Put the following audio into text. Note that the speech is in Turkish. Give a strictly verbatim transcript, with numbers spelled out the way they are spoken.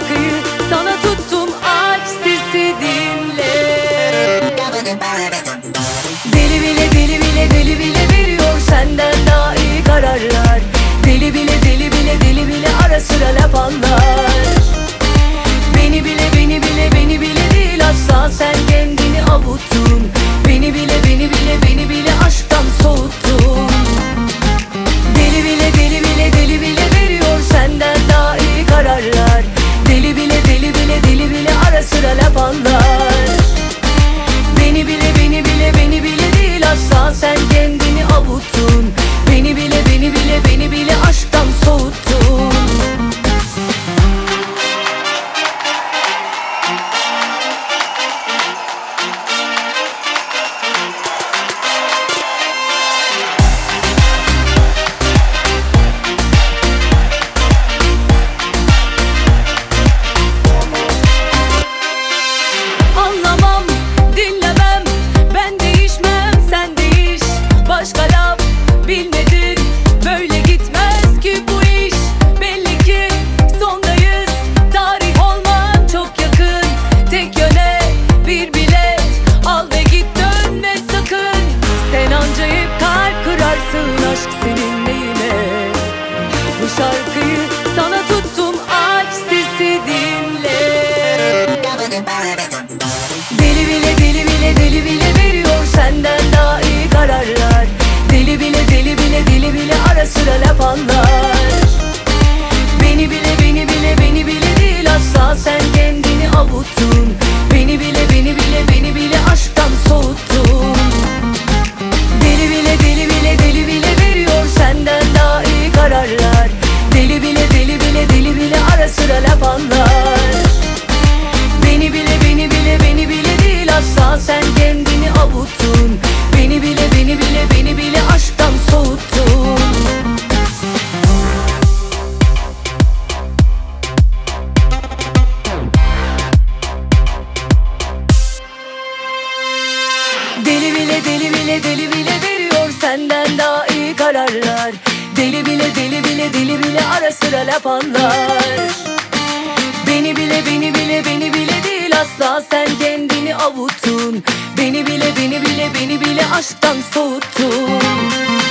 şarkıyı sana tuttum, aç sesi dinle. Deli bile deli bile deli bile veriyor senden daha iyi kararlar. Deli bile deli bile deli bile ara sıra laf anlar. Beni bile beni bile beni bile değil asla, sen kendini avuttun. Beni bile beni bile beni bile aşktan soğuttun. Deli bile deli bile deli bile veriyor senden daha iyi kararlar. Deli bile deli bile deli bile ara sıra laf anlar. Beni bile beni bile beni bile değil asla, sen kendini avuttun. Beni bile beni bile beni bile aşktan soğuttun. Anlamam, dinlemem, ben değişmem, sen değiş. Başka laf bilmedin, böyle gitmez ki bu iş. Belli ki sondayız, tarih olman çok yakın. Tek yöne bir bilet al ve git, dönme sakın. Sen anca hep kalp kırarsın, aşk senin neyine? Bu şarkıyı sana tuttum, aç sesi dinle. Deli bile deli bile deli bile veriyor senden daha iyi kararlar. Deli bile deli bile deli bile ara sıra laf anlar. Beni bile beni bile beni bile değil asla, sen kendini avuttun. Beni bile beni bile beni bile aşktan soğuttun. Deli bile deli bile deli bile veriyor senden daha iyi kararlar. Deli bile deli bile deli bile ara sıra laf anlar. Beni bile beni bile beni bile değil asla, sen kendini avuttun. Beni bile beni bile beni bile aşktan soğuttun. Deli bile deli bile deli bile veriyor senden daha iyi kararlar. Deli bile deli bile deli bile ara sıra laf anlar. Beni bile beni bile beni bile değil asla, sen kendini avuttun. Beni bile beni bile beni bile aşktan soğuttun.